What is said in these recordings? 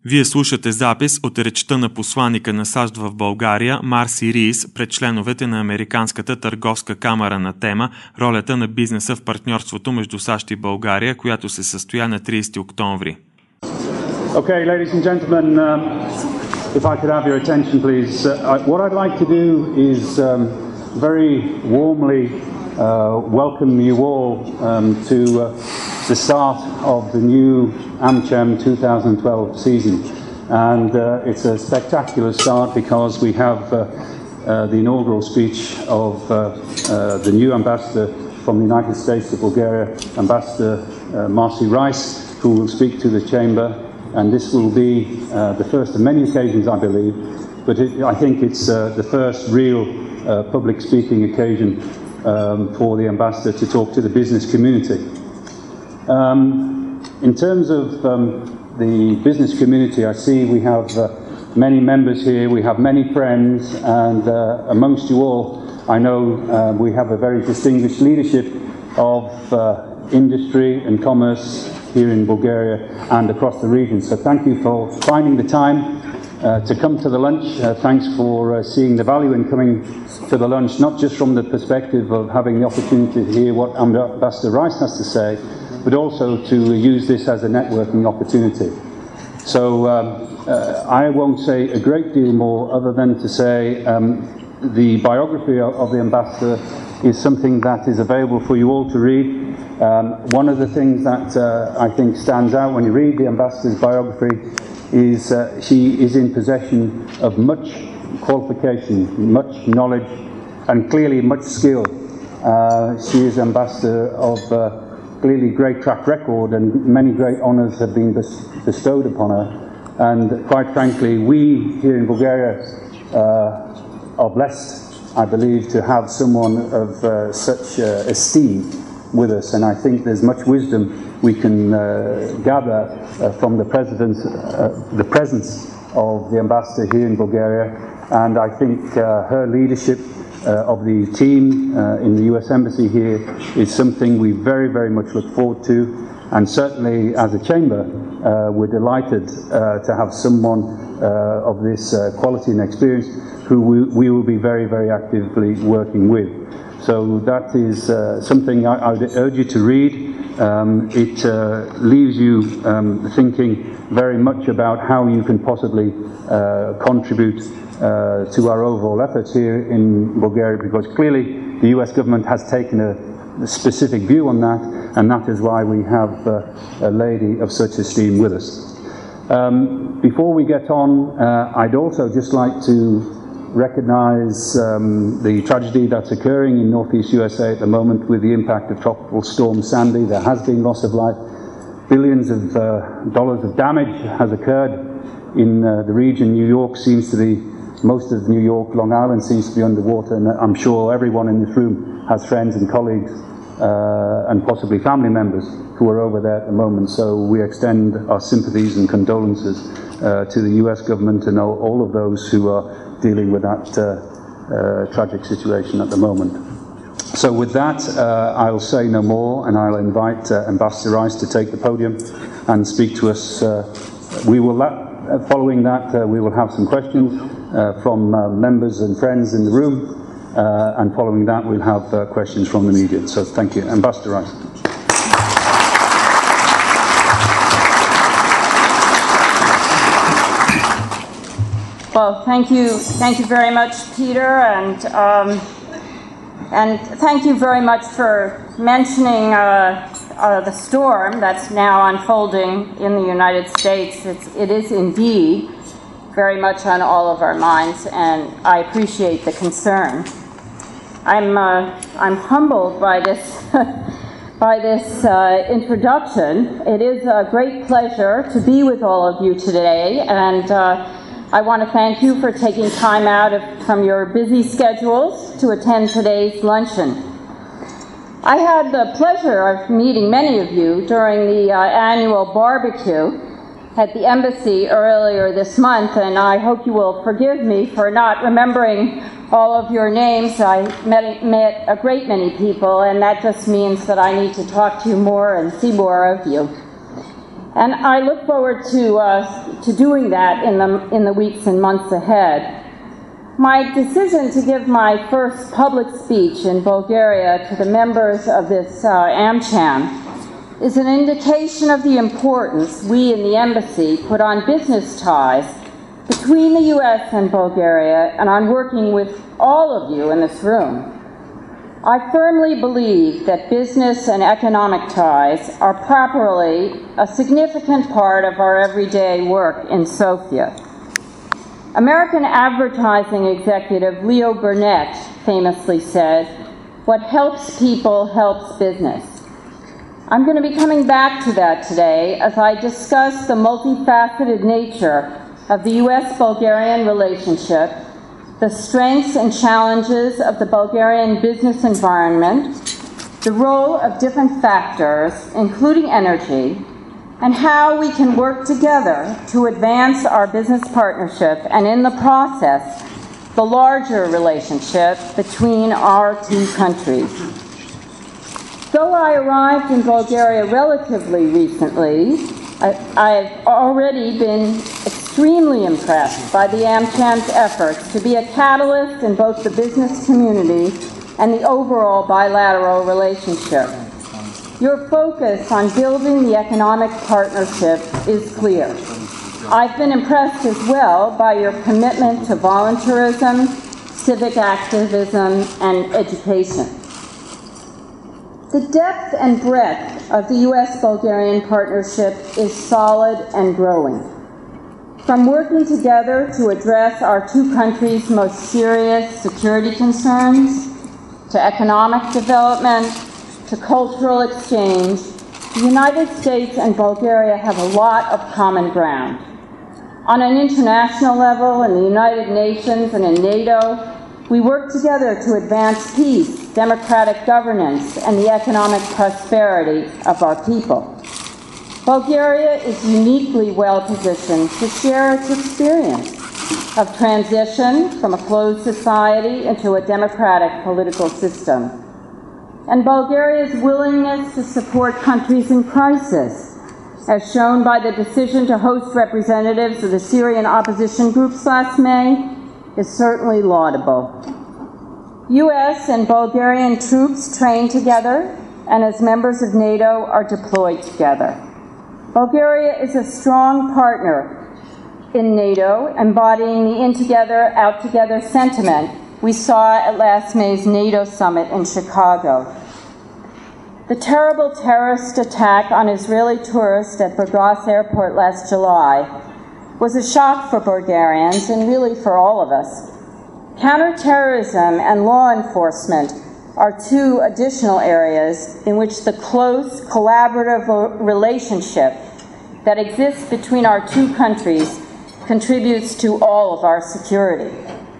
Вие слушате запис от речта на посланика на САЩ в България Марси Рийс пред членовете на Американската търговска камара на тема ролята на бизнеса в партньорството между САЩ и България, която се състоя на 30 октомври. Okay, ladies and gentlemen, if I could have your attention, please. What I'd like to do is very warmly welcome you all to the start of the new AmCham 2012 season. And it's a spectacular start because we have the inaugural speech of the new ambassador from the United States to Bulgaria, Ambassador Marcy Rice, who will speak to the chamber. And this will be the first of many occasions, I believe, but I think it's the first real public speaking occasion for the ambassador to talk to the business community. In terms of the business community, I see we have many members here, we have many friends, and amongst you all, I know we have a very distinguished leadership of industry and commerce here in Bulgaria and across the region. So thank you for finding the time to come to the lunch. Thanks for seeing the value in coming to the lunch, not just from the perspective of having the opportunity to hear what Ambassador Rice has to say, but also to use this as a networking opportunity. So I won't say a great deal more other than to say the biography of the ambassador is something that is available for you all to read. One of the things that I think stands out when you read the ambassador's biography is she is in possession of much qualification, much knowledge, and clearly much skill. She is ambassador of clearly great track record, and many great honours have been bestowed upon her. And quite frankly, we here in Bulgaria are blessed, I believe, to have someone of such esteem with us, and I think there's much wisdom we can gather from the presence of the ambassador here in Bulgaria, and I think her leadership of the team in the US Embassy here is something we very, very much look forward to, and certainly as a chamber we're delighted to have someone of this quality and experience who we will be very, very actively working with. So that is something I would urge you to read. It leaves you thinking very much about how you can possibly contribute to our overall efforts here in Bulgaria, because clearly the US government has taken a specific view on that, and that is why we have a lady of such esteem with us. Before we get on, I'd also just like to recognise the tragedy that's occurring in northeast USA at the moment with the impact of Tropical Storm Sandy. There has been loss of life. Billions of dollars of damage has occurred in the region. New York seems to be, most of New York, Long Island seems to be underwater, and I'm sure everyone in this room has friends and colleagues and possibly family members who are over there at the moment. So we extend our sympathies and condolences to the US government and all of those who are dealing with that tragic situation at the moment. So with that, I'll say no more, and I'll invite Ambassador Rice to take the podium and speak to us. Following that, we will have some questions from members and friends in the room, and following that, we'll have questions from the media. So thank you. Ambassador Rice. Well, thank you very much, Peter, and thank you very much for mentioning the storm that's now unfolding in the United States. It is indeed very much on all of our minds, and I appreciate the concern. I'm humbled by this introduction. It is a great pleasure to be with all of you today, and I want to thank you for taking time out from your busy schedules to attend today's luncheon. I had the pleasure of meeting many of you during the annual barbecue at the embassy earlier this month, and I hope you will forgive me for not remembering all of your names. I met a great many people, and that just means that I need to talk to you more and see more of you. And I look forward to doing that in the weeks and months ahead. My decision to give my first public speech in Bulgaria to the members of this AmCham is an indication of the importance we in the embassy put on business ties between the U.S. and Bulgaria and on working with all of you in this room. I firmly believe that business and economic ties are properly a significant part of our everyday work in Sofia. American advertising executive Leo Burnett famously said, "What helps people helps business." I'm going to be coming back to that today as I discuss the multifaceted nature of the U.S.-Bulgarian relationship, the strengths and challenges of the Bulgarian business environment, the role of different factors, including energy, and how we can work together to advance our business partnership and, in the process, the larger relationship between our two countries. Though I arrived in Bulgaria relatively recently, I've already been extremely impressed by the AmCham's efforts to be a catalyst in both the business community and the overall bilateral relationship. Your focus on building the economic partnership is clear. I've been impressed as well by your commitment to volunteerism, civic activism, and education. The depth and breadth of the U.S.-Bulgarian partnership is solid and growing. From working together to address our two countries' most serious security concerns, to economic development, to cultural exchange, the United States and Bulgaria have a lot of common ground. On an international level, in the United Nations and in NATO, we work together to advance peace, democratic governance, and the economic prosperity of our people. Bulgaria is uniquely well-positioned to share its experience of transition from a closed society into a democratic political system, and Bulgaria's willingness to support countries in crisis, as shown by the decision to host representatives of the Syrian opposition groups last May, is certainly laudable. U.S. and Bulgarian troops train together and as members of NATO are deployed together. Bulgaria is a strong partner in NATO, embodying the in-together, out-together sentiment we saw at last May's NATO summit in Chicago. The terrible terrorist attack on Israeli tourists at Burgas Airport last July was a shock for Bulgarians and really for all of us. Counterterrorism and law enforcement are two additional areas in which the close collaborative relationship that exists between our two countries contributes to all of our security.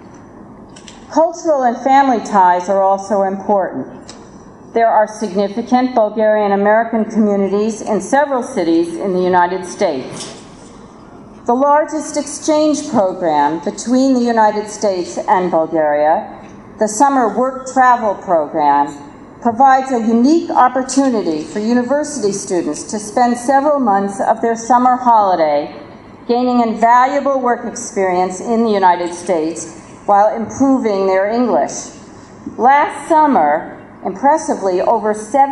Cultural and family ties are also important. There are significant Bulgarian-American communities in several cities in the United States. The largest exchange program between the United States and Bulgaria, the Summer Work Travel Program, provides a unique opportunity for university students to spend several months of their summer holiday gaining invaluable work experience in the United States while improving their English. Last summer, impressively, over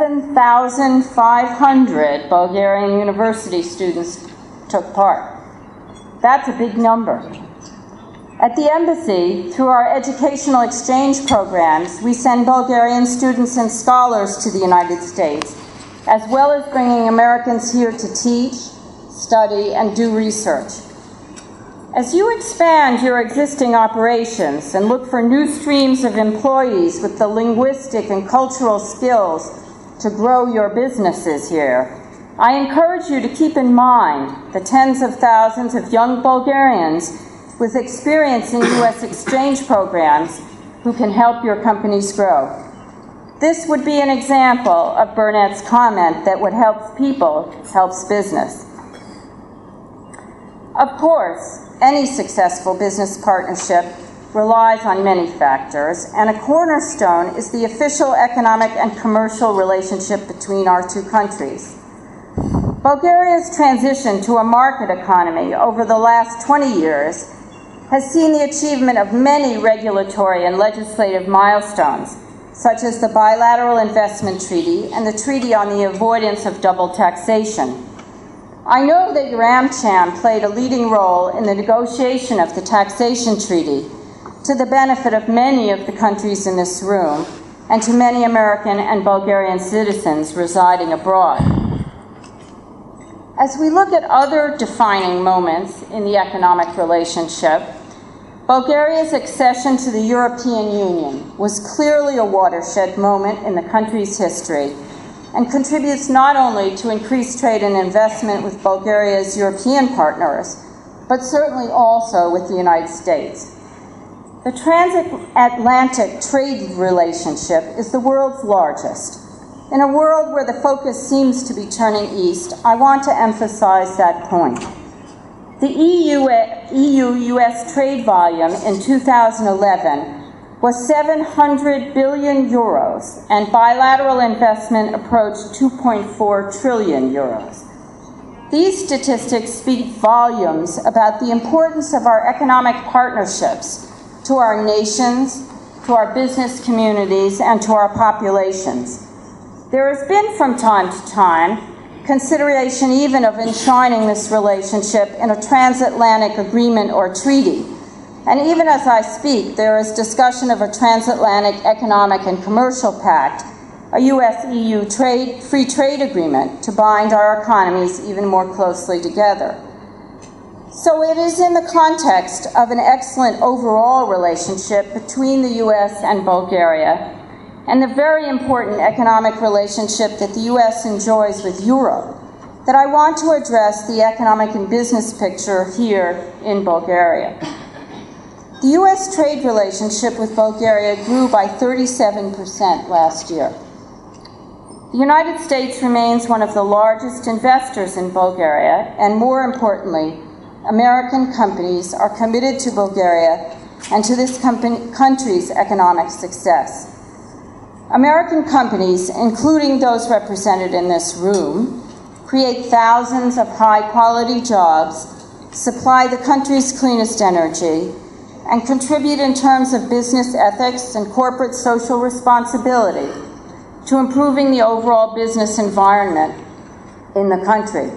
7,500 Bulgarian university students took part. That's a big number. At the embassy, through our educational exchange programs, we send Bulgarian students and scholars to the United States, as well as bringing Americans here to teach, study, and do research. As you expand your existing operations and look for new streams of employees with the linguistic and cultural skills to grow your businesses here, I encourage you to keep in mind the tens of thousands of young Bulgarians with experience in U.S. exchange programs who can help your companies grow. This would be an example of Burnett's comment that what helps people helps business. Of course, any successful business partnership relies on many factors, and a cornerstone is the official economic and commercial relationship between our two countries. Bulgaria's transition to a market economy over the last 20 years has seen the achievement of many regulatory and legislative milestones, such as the Bilateral Investment Treaty and the Treaty on the Avoidance of Double Taxation. I know that your AmCham played a leading role in the negotiation of the taxation treaty to the benefit of many of the countries in this room and to many American and Bulgarian citizens residing abroad. As we look at other defining moments in the economic relationship, Bulgaria's accession to the European Union was clearly a watershed moment in the country's history and contributes not only to increased trade and investment with Bulgaria's European partners, but certainly also with the United States. The transatlantic trade relationship is the world's largest. In a world where the focus seems to be turning east, I want to emphasize that point. The EU-US trade volume in 2011 was 700 billion euros, and bilateral investment approached 2.4 trillion euros. These statistics speak volumes about the importance of our economic partnerships to our nations, to our business communities, and to our populations. There has been from time to time consideration even of enshrining this relationship in a transatlantic agreement or treaty. And even as I speak, there is discussion of a transatlantic economic and commercial pact, a US-EU free trade agreement to bind our economies even more closely together. So it is in the context of an excellent overall relationship between the US and Bulgaria, and the very important economic relationship that the US enjoys with Europe, that I want to address the economic and business picture here in Bulgaria. The U.S. trade relationship with Bulgaria grew by 37% last year. The United States remains one of the largest investors in Bulgaria, and more importantly, American companies are committed to Bulgaria and to this country's economic success. American companies, including those represented in this room, create thousands of high-quality jobs, supply the country's cleanest energy, and contribute in terms of business ethics and corporate social responsibility to improving the overall business environment in the country.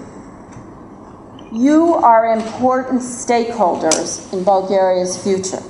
You are important stakeholders in Bulgaria's future.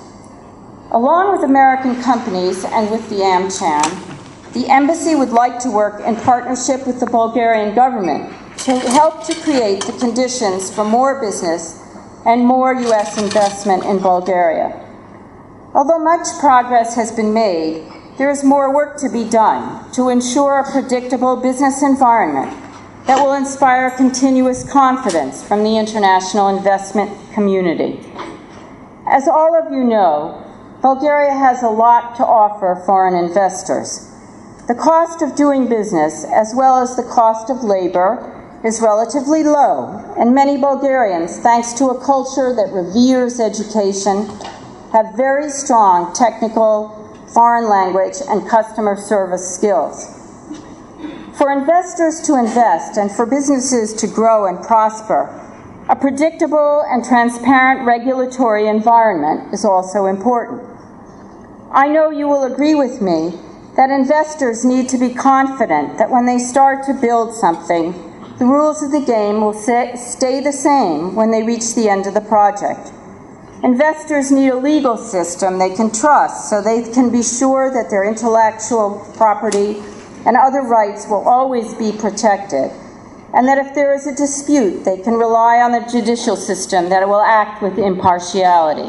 Along with American companies and with the AmCham, the Embassy would like to work in partnership with the Bulgarian government to help to create the conditions for more business and more U.S. investment in Bulgaria. Although much progress has been made, there is more work to be done to ensure a predictable business environment that will inspire continuous confidence from the international investment community. As all of you know, Bulgaria has a lot to offer foreign investors. The cost of doing business, as well as the cost of labor, is relatively low, and many Bulgarians, thanks to a culture that reveres education, have very strong technical, foreign language, and customer service skills. For investors to invest and for businesses to grow and prosper, a predictable and transparent regulatory environment is also important. I know you will agree with me that investors need to be confident that when they start to build something, the rules of the game will stay the same when they reach the end of the project. Investors need a legal system they can trust so they can be sure that their intellectual property and other rights will always be protected, and that if there is a dispute, they can rely on the judicial system that will act with impartiality.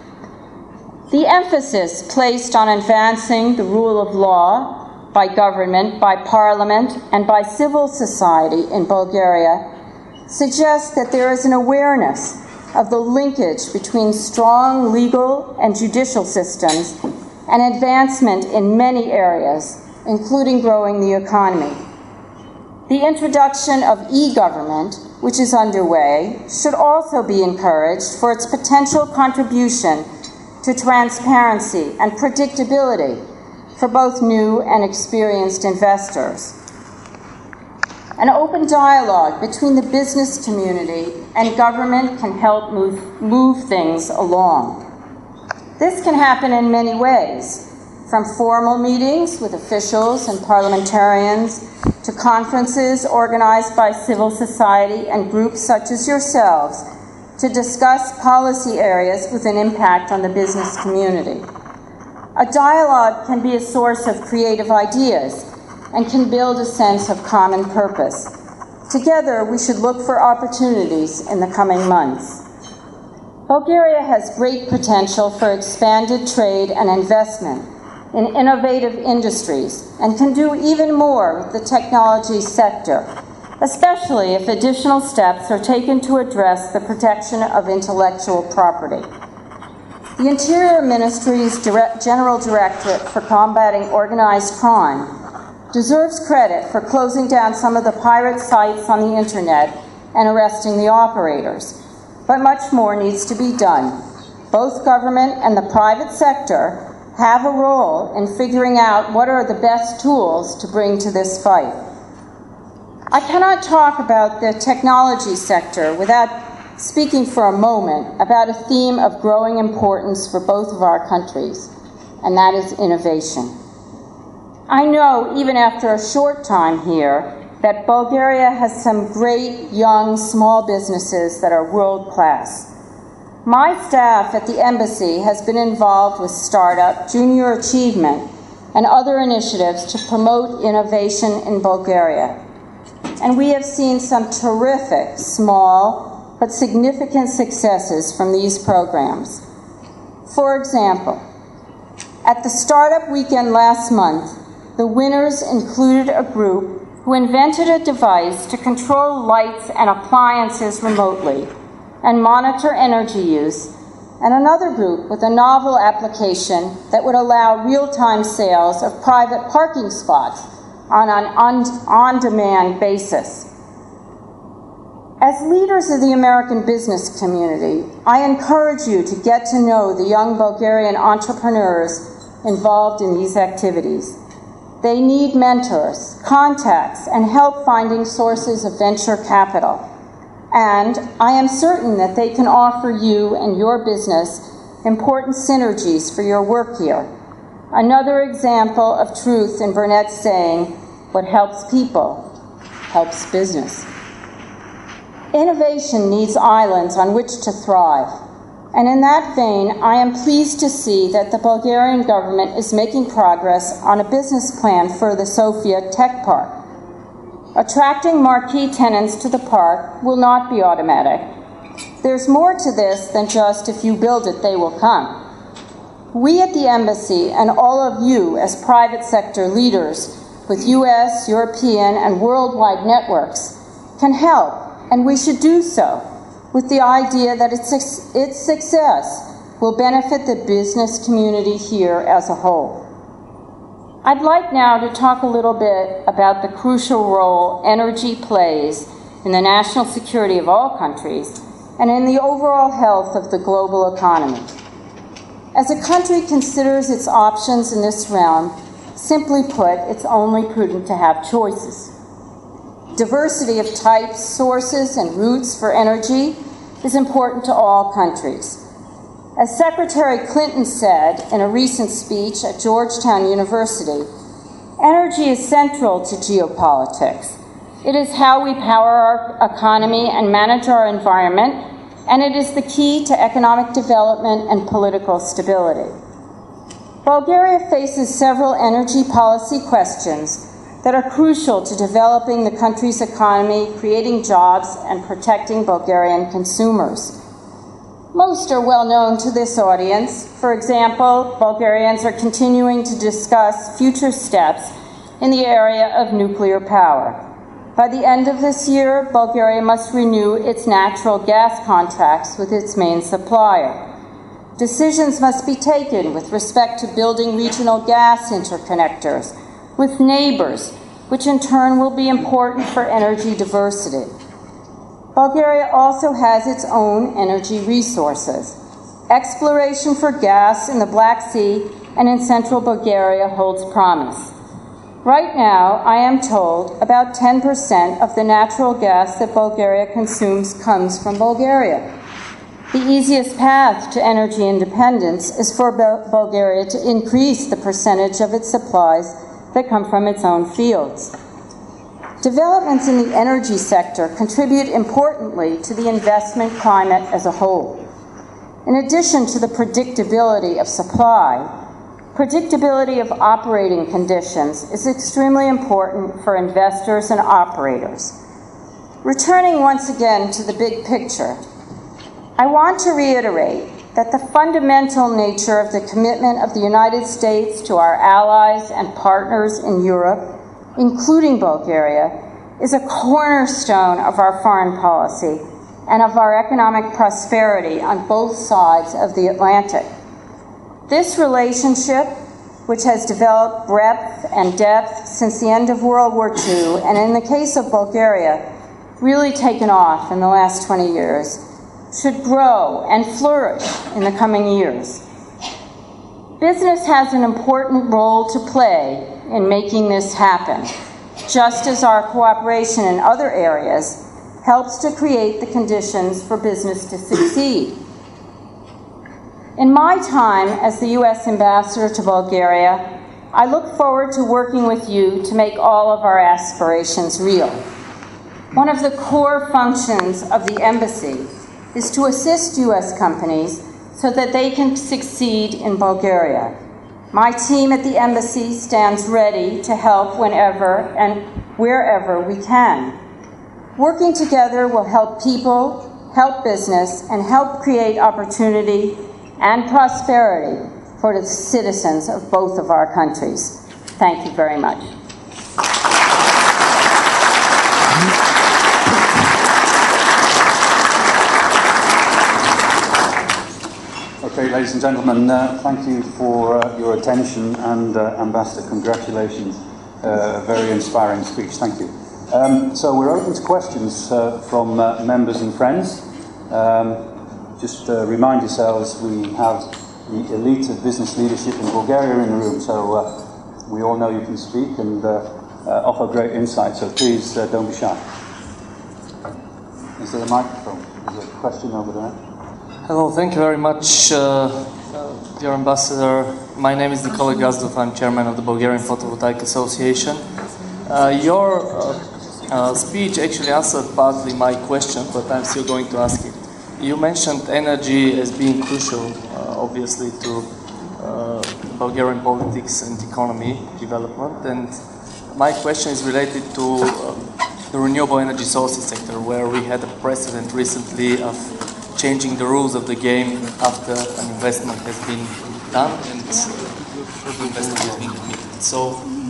The emphasis placed on advancing the rule of law by government, by parliament, and by civil society in Bulgaria suggests that there is an awareness of the linkage between strong legal and judicial systems and advancement in many areas, including growing the economy. The introduction of e-government, which is underway, should also be encouraged for its potential contribution to transparency and predictability for both new and experienced investors. An open dialogue between the business community and government can help move things along. This can happen in many ways, from formal meetings with officials and parliamentarians to conferences organized by civil society and groups such as yourselves to discuss policy areas with an impact on the business community. A dialogue can be a source of creative ideas and can build a sense of common purpose. Together, we should look for opportunities in the coming months. Bulgaria has great potential for expanded trade and investment in innovative industries and can do even more with the technology sector, especially if additional steps are taken to address the protection of intellectual property. The Interior Ministry's General Directorate for Combating Organized Crime deserves credit for closing down some of the pirate sites on the internet and arresting the operators. But much more needs to be done. Both government and the private sector have a role in figuring out what are the best tools to bring to this fight. I cannot talk about the technology sector without speaking for a moment about a theme of growing importance for both of our countries, and that is innovation. I know, even after a short time here, that Bulgaria has some great young small businesses that are world-class. My staff at the embassy has been involved with Startup, Junior Achievement, and other initiatives to promote innovation in Bulgaria. And we have seen some terrific, small, but significant successes from these programs. For example, at the Startup Weekend last month, the winners included a group who invented a device to control lights and appliances remotely and monitor energy use, and another group with a novel application that would allow real-time sales of private parking spots on an on-demand basis. As leaders of the American business community, I encourage you to get to know the young Bulgarian entrepreneurs involved in these activities. They need mentors, contacts, and help finding sources of venture capital. And I am certain that they can offer you and your business important synergies for your work here. Another example of truth in Burnett's saying, what helps people helps business. Innovation needs islands on which to thrive. And in that vein, I am pleased to see that the Bulgarian government is making progress on a business plan for the Sofia Tech Park. Attracting marquee tenants to the park will not be automatic. There's more to this than just if you build it, they will come. We at the embassy and all of you as private sector leaders with US, European, and worldwide networks can help, and we should do so, with the idea that its success will benefit the business community here as a whole. I'd like now to talk a little bit about the crucial role energy plays in the national security of all countries and in the overall health of the global economy. As a country considers its options in this realm, simply put, it's only prudent to have choices. Diversity of types, sources, and routes for energy is important to all countries. As Secretary Clinton said in a recent speech at Georgetown University, energy is central to geopolitics. It is how we power our economy and manage our environment, and it is the key to economic development and political stability. Bulgaria faces several energy policy questions that are crucial to developing the country's economy, creating jobs, and protecting Bulgarian consumers. Most are well known to this audience. For example, Bulgarians are continuing to discuss future steps in the area of nuclear power. By the end of this year, Bulgaria must renew its natural gas contracts with its main supplier. Decisions must be taken with respect to building regional gas interconnectors with neighbors, which in turn will be important for energy diversity. Bulgaria also has its own energy resources. Exploration for gas in the Black Sea and in central Bulgaria holds promise. Right now, I am told about 10% of the natural gas that Bulgaria consumes comes from Bulgaria. The easiest path to energy independence is for Bulgaria to increase the percentage of its supplies that come from its own fields. Developments in the energy sector contribute importantly to the investment climate as a whole. In addition to the predictability of supply, predictability of operating conditions is extremely important for investors and operators. Returning once again to the big picture, I want to reiterate that the fundamental nature of the commitment of the United States to our allies and partners in Europe, including Bulgaria, is a cornerstone of our foreign policy and of our economic prosperity on both sides of the Atlantic. This relationship, which has developed breadth and depth since the end of World War II, and in the case of Bulgaria, really taken off in the last 20 years, should grow and flourish in the coming years. Business has an important role to play in making this happen, just as our cooperation in other areas helps to create the conditions for business to succeed. In my time as the U.S. Ambassador to Bulgaria, I look forward to working with you to make all of our aspirations real. One of the core functions of the embassy is to assist U.S. companies so that they can succeed in Bulgaria. My team at the embassy stands ready to help whenever and wherever we can. Working together will help people, help business, and help create opportunity and prosperity for the citizens of both of our countries. Thank you very much. Okay, ladies and gentlemen, thank you for your attention, and Ambassador, congratulations. A very inspiring speech, thank you. So we're open to questions from members and friends. Just remind yourselves, we have the elite of business leadership in Bulgaria in the room, so we all know you can speak and offer great insight, so please don't be shy. Is there a microphone? Is there a question over there? Hello, thank you very much, dear Ambassador. My name is Nikola Gazdov, I'm chairman of the Bulgarian Photovoltaic Association. Your speech actually answered partly my question, but I'm still going to ask it. You mentioned energy as being crucial, obviously, to Bulgarian politics and economy development, and my question is related to the renewable energy sources sector, where we had a precedent recently of changing the rules of the game after an investment has been done and the investment has been committed. So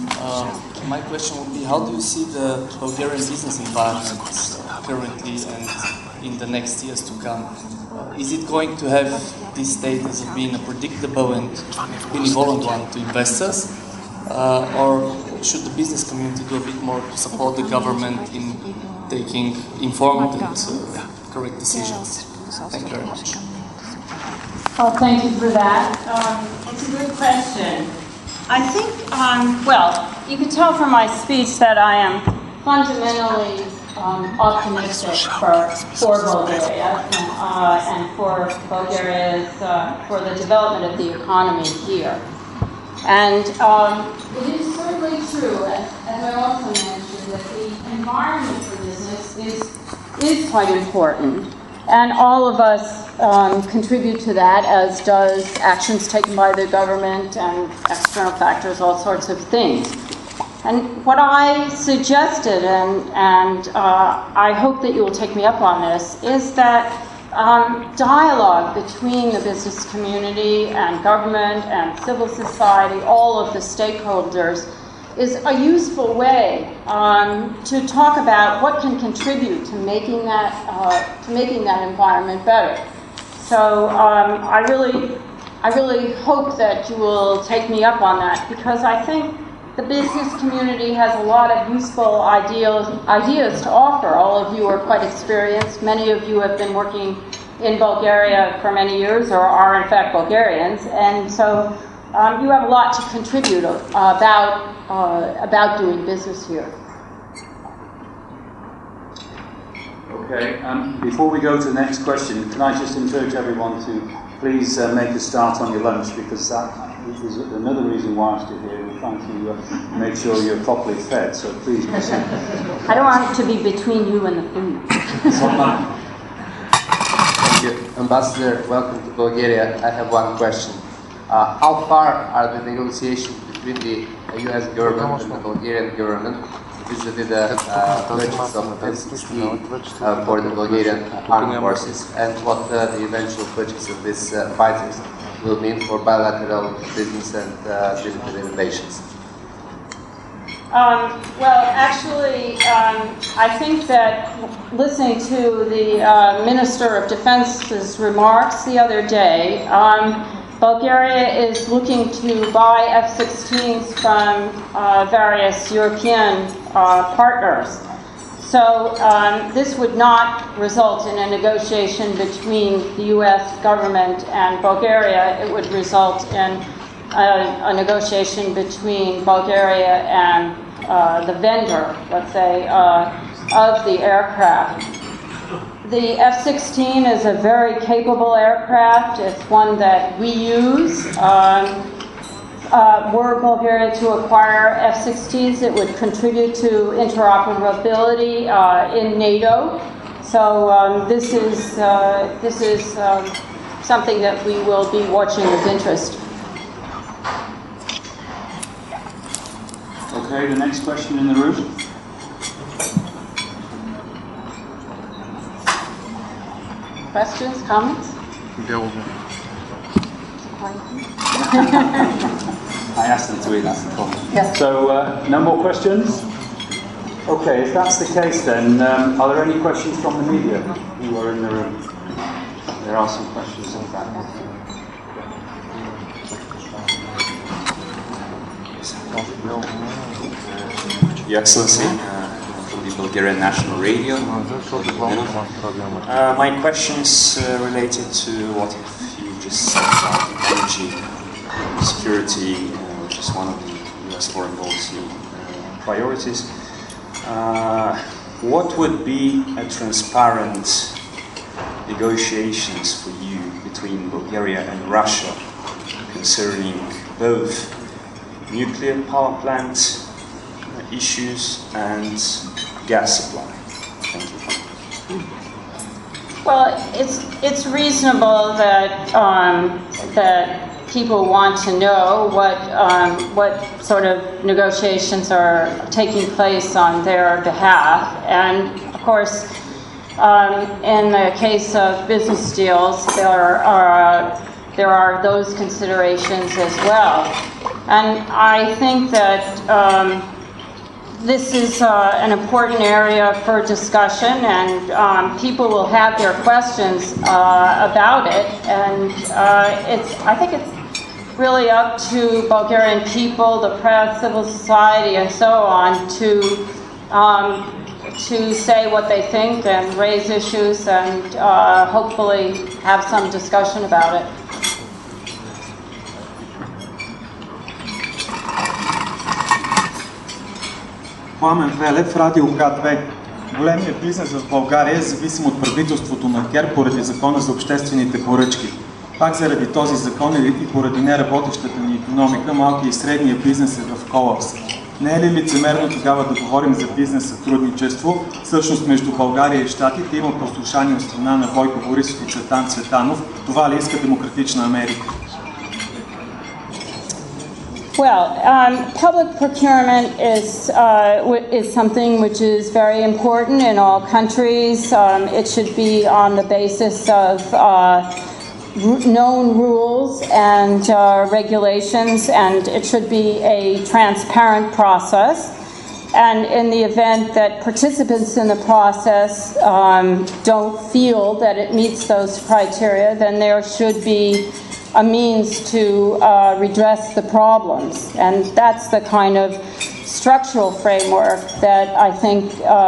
my question would be, how do you see the Bulgarian business environment currently and in the next years to come? Is it going to have this status of being a predictable and benevolent one to investors? Or should the business community do a bit more to support the government in taking informed and correct decisions? Thank you very much. Well, thank you for that. It's a good question. I think, well, you can tell from my speech that I am fundamentally optimistic for Bulgaria and for Bulgaria's, for the development of the economy here. And it is certainly true, as I also mentioned, that the environment for business is quite important. And all of us contribute to that, as does actions taken by the government and external factors, all sorts of things. And what I suggested, and I hope that you will take me up on this, is that dialogue between the business community and government and civil society, all of the stakeholders, is a useful way to talk about what can contribute to making that environment better. So I really hope that you will take me up on that, because I think the business community has a lot of useful ideas to offer. All of you are quite experienced. Many of you have been working in Bulgaria for many years, or are in fact Bulgarians, and so you have a lot to contribute about doing business here. Okay, before we go to the next question, can I just encourage everyone to please make a start on your lunch, because that is another reason why I'm still here. We're trying to make sure you're properly fed, so please proceed. I don't want it to be between you and the food. Thank you. Ambassador, welcome to Bulgaria. I have one question. How far are the negotiations between the U.S. government and the Bulgarian government vis-a-vis the purchase of F-16 for the Bulgarian armed forces, and what the eventual purchase of these fighters will mean for bilateral business and military relations? Well, actually, I think that listening to the Minister of Defense's remarks the other day, Bulgaria is looking to buy F-16s from various European partners. So this would not result in a negotiation between the U.S. government and Bulgaria. It would result in a negotiation between Bulgaria and the vendor, let's say, of the aircraft. The F-16 is a very capable aircraft. It's one that we use. Were Bulgaria to acquire F-16s, it would contribute to interoperability in NATO. So this is something that we will be watching with interest. Okay, the next question in the room. Questions, comments? I asked them to eat, that's the problem. Yes. So, no more questions? Okay, if that's the case then, are there any questions from the media who are in the room? There are some questions in fact. Your Excellency, from the Bulgarian National Radio. My question is related to what you just said about energy security, which is one of the U.S. foreign policy priorities. What would be a transparent negotiations for you between Bulgaria and Russia concerning both nuclear power plant issues and gas supply? Thank you. Well, it's reasonable that that people want to know what sort of negotiations are taking place on their behalf, and of course, in the case of business deals, there are those considerations as well, and I think that. This is an important area for discussion, and people will have their questions about it. And I think it's really up to Bulgarian people, the press, civil society, and so on to say what they think and raise issues, and hopefully have some discussion about it. Пламен Велев, Радио К2. Големият бизнес в България е зависим от правителството на ГЕРБ поради закона за обществените поръчки. Пак заради този закон и поради неработещата ни икономика, малкият и средния бизнес е в колапс. Не е ли лицемерно тогава да говорим за бизнес сътрудничество? Всъщност между България и Щатите има послушание от страна на Бойко Борисов и Цветан Цветанов. Това ли иска демократична Америка? Well, public procurement is something which is very important in all countries. It should be on the basis of known rules and regulations, and it should be a transparent process. And in the event that participants in the process don't feel that it meets those criteria, then there should be a means to redress the problems. And that's the kind of structural framework that I think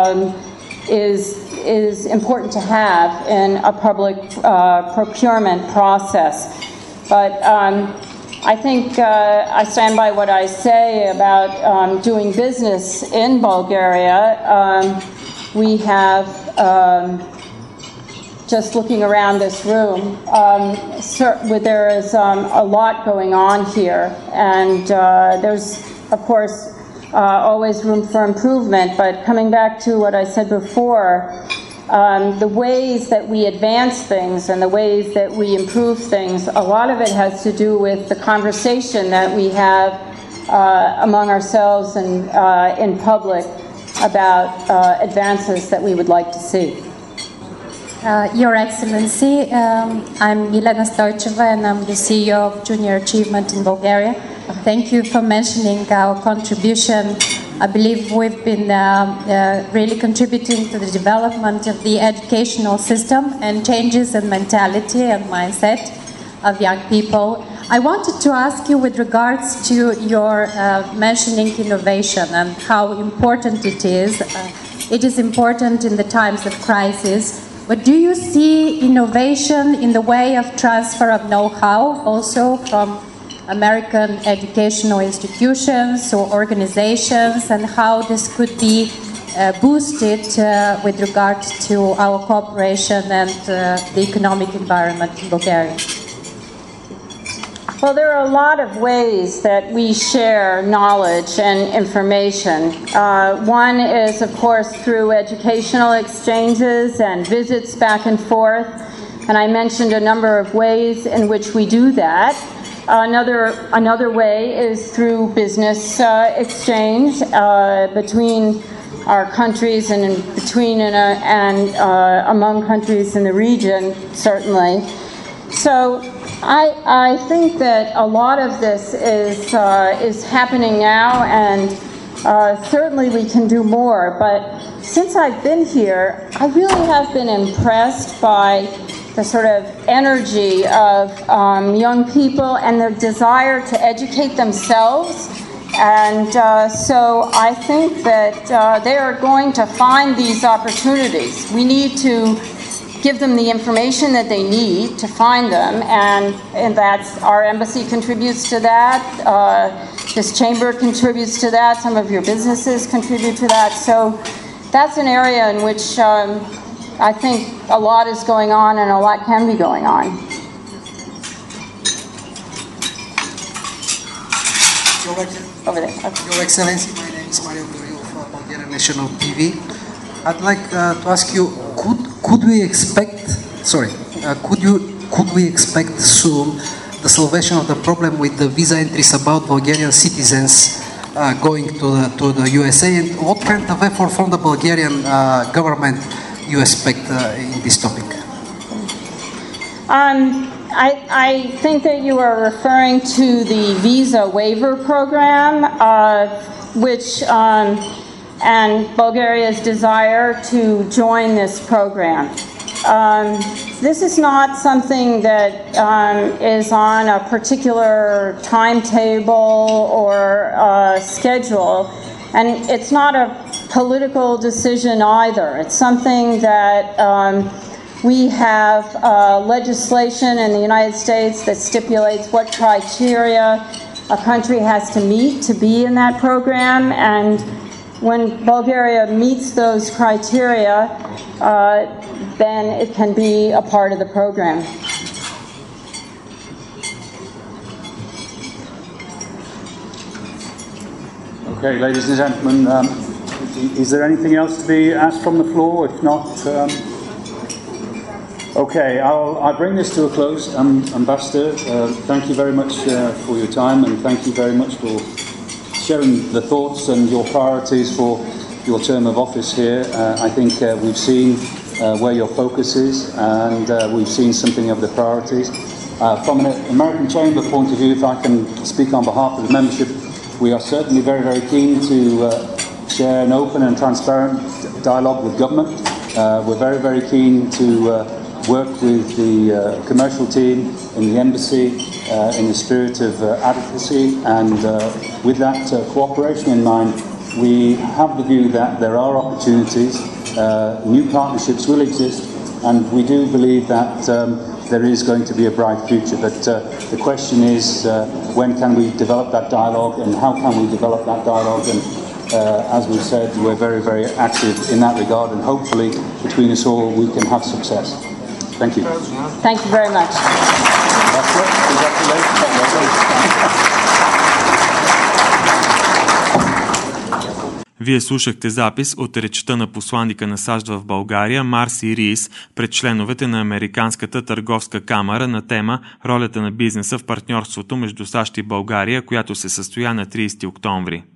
is important to have in a public procurement process. But I think I stand by what I say about doing business in Bulgaria. We have, just looking around this room, there is a lot going on here, and there's, of course, always room for improvement, but coming back to what I said before, the ways that we advance things and the ways that we improve things, a lot of it has to do with the conversation that we have among ourselves and in public about advances that we would like to see. Your Excellency, I'm Milena Stojcheva and I'm the CEO of Junior Achievement in Bulgaria. Thank you for mentioning our contribution. I believe we've been really contributing to the development of the educational system and changes in mentality and mindset of young people. I wanted to ask you with regards to your mentioning innovation and how important it is. It is important in the times of crisis. But do you see innovation in the way of transfer of know-how also from American educational institutions or organizations, and how this could be boosted with regard to our cooperation and the economic environment in Bulgaria? Well, there are a lot of ways that we share knowledge and information. One is, of course, through educational exchanges and visits back and forth, and I mentioned a number of ways in which we do that. Another way is through business exchange between our countries and among countries in the region, certainly. So I think that a lot of this is happening now, and certainly we can do more. But since I've been here, I really have been impressed by the sort of energy of young people and their desire to educate themselves. And so I think that they are going to find these opportunities. We need to give them the information that they need to find them, and that's our embassy contributes to that. This chamber contributes to that. Some of your businesses contribute to that. So that's an area in which I think a lot is going on and a lot can be going on. Over there. Okay. Your Excellency, my name is Mario Goriu from Bulgarian National TV. I'd like to ask you, could we expect soon the solvation of the problem with the visa entries about Bulgarian citizens going to the USA, and what kind of effort from the Bulgarian government you expect in this topic? I think that you are referring to the visa waiver program, which and Bulgaria's desire to join this program. This is not something that is on a particular timetable or schedule, and it's not a political decision either. It's something that we have legislation in the United States that stipulates what criteria a country has to meet to be in that program, and when Bulgaria meets those criteria, then it can be a part of the program. Okay, ladies and gentlemen, is there anything else to be asked from the floor? If not, okay, I'll bring this to a close. Ambassador, thank you very much for your time, and thank you very much for sharing the thoughts and your priorities for your term of office here. I think we've seen where your focus is, and we've seen something of the priorities. From an American Chamber point of view, if I can speak on behalf of the membership, we are certainly very, very keen to share an open and transparent dialogue with government. We're very, very keen to work with the commercial team in the embassy in the spirit of advocacy, and with that cooperation in mind, we have the view that there are opportunities, new partnerships will exist, and we do believe that there is going to be a bright future. But the question is, when can we develop that dialogue, and how can we develop that dialogue? And as we said, we're very, very active in that regard, and hopefully between us all we can have success. Thank you. Thank you very much. That's it. Congratulations. Вие слушахте запис от речта на посланика на САЩ в България Марси Рийс пред членовете на Американската търговска камара на тема ролята на бизнеса в партньорството между САЩ и България, която се състоя на 30 октомври.